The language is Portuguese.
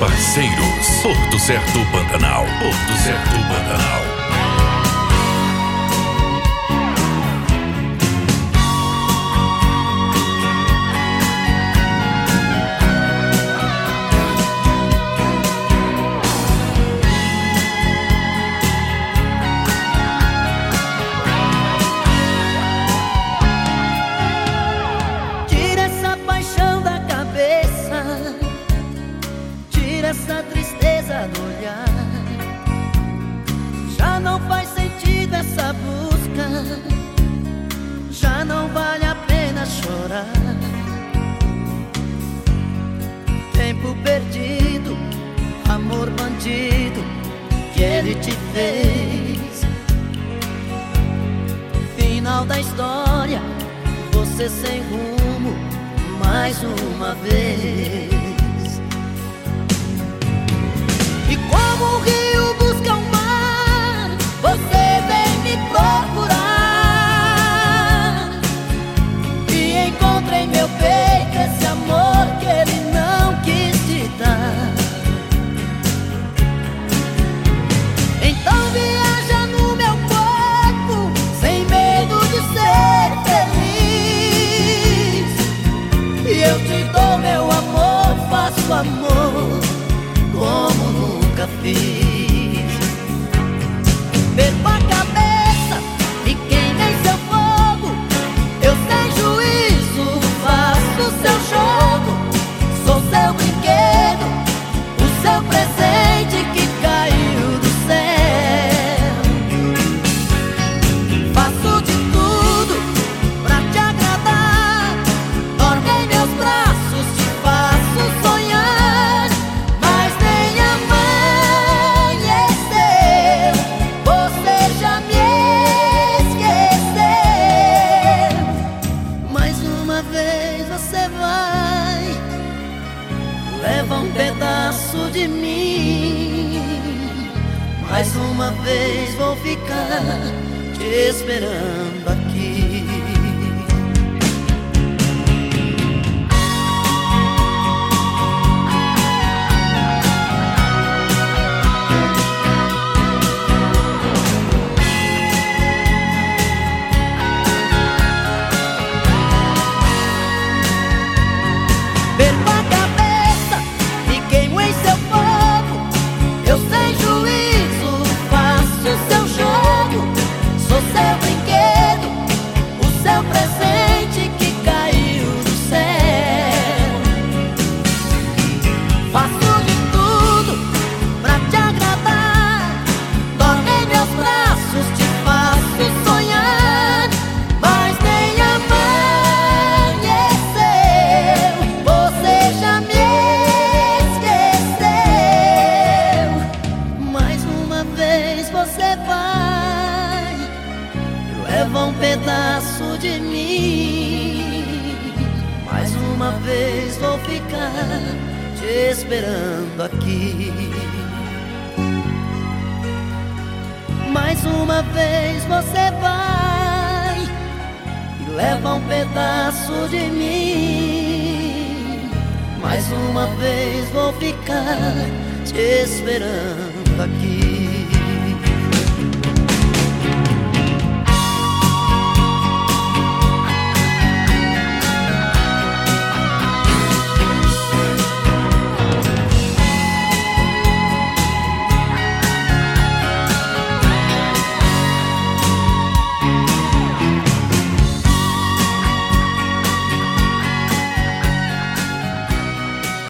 parceiros. Porto Certo Pantanal. Porto Certo Pantanal. Essa tristeza no olhar, já não faz sentido essa busca, já não vale a pena chorar. Tempo perdido, amor bandido que ele te fez. Final da história, você sem rumo mais uma vez. E como o rio busca o mar, você vem me procurar. E encontra em meu peito esse amor que ele não quis te dar. Então viaja no meu corpo, sem medo de ser feliz. E eu te dou meu amor, faço amor como nunca fiz. Perco a cabeça e queimei seu fogo. Eu sem juízo faço seu jogo. Sou seu brinquedo, o seu presente que caiu do céu. Faço de tudo pra te agradar. Dorme em meus braços, te faço sonhar. Mas nem amanheceu, você já me esqueceu. Mais uma vez você vai, leva um pedaço de mim. Mais uma vez vou ficar te esperando aqui. Perco a cabeça e queimo em seu fogo. Eu sem juízo faço seu jogo. Sou seu brinquedo, o seu presente que caiu do céu. Faço de tudo pra te agradar. Dorme em meus braços, te faço sonhar. Mas nem amanheceu, você já me esqueceu. Mais uma vez você vai, leva um pedaço de mim. Mais uma vez vou ficar te esperando aqui. Mais uma vez você vai e leva um pedaço de mim. Mais uma vez vou ficar te esperando aqui.